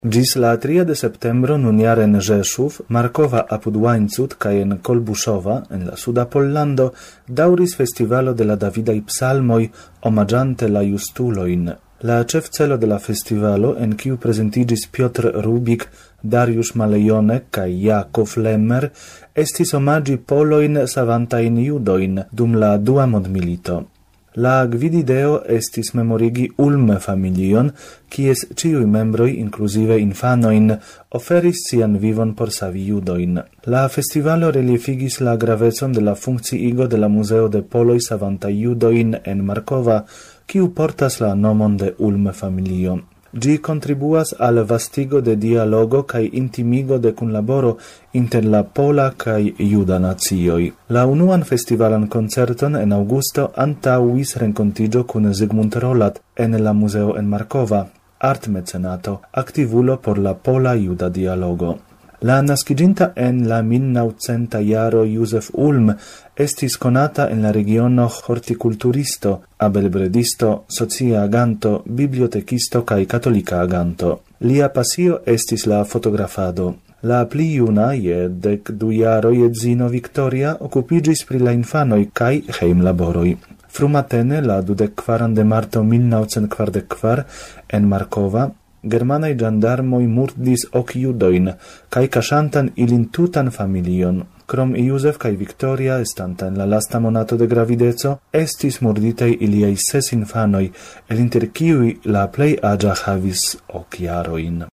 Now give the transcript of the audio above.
Gis la 3 de septembro nun jare en Rzeszów, Markowa apud Łańcut kaj en Kolbuszowa, en la suda Pollando, dauris festivalo de la Davidaj psalmoj omaĝante la justuloin. La ĉefcelo de la festivalo, en kiu prezentigis Piotr Rubik, Dariusz Malejone kaj Jakov Lemmer, estis omaĝi polojn savantajn judojn dum la dua mondmilito. La gvidideo estis memorigi Ulm familion, kies ciui membroi, inclusive infanoin, oferis sian vivon por savi judoin. La festivalo reliefigis la gravezon de la funkciigo de la Museo de Poloj savantaj judoin en Markova, kiu portas la nomon de Ulm familio. Gi contribuas al vastigo de dialogo kai intimigo de kunlaboro inter la pola kai juda nazioi. La unuan festivalan concerton en augusto antaŭis renkontiĝo kun Zygmunt Rolat en la Museo en Markova, artmecenato, aktivulo por la pola juda dialogo. La naskiĝinta en la 1900 jaro Józef Ulm estis konata en la regiono hortikulturisto, abelbredisto, socia aganto, bibliotekisto kaj katolika aganto. Lia pasio estis la fotografado. La pli juna je 12 jaroj edzino Victoria okupiĝis pri la infanoj kaj hejmlaboroj. Frumatene la 24 de marto 1944 en Markova germanaj ĝandarmoj murdis ok judojn kaj kaŝantan ilin tutan familion. Krom Józef kaj Victoria, estanta en la lasta monato de gravideco, estis murditaj iliaj 6 infanoj, el inter kiuj la plej aĝa havis ok jarojn.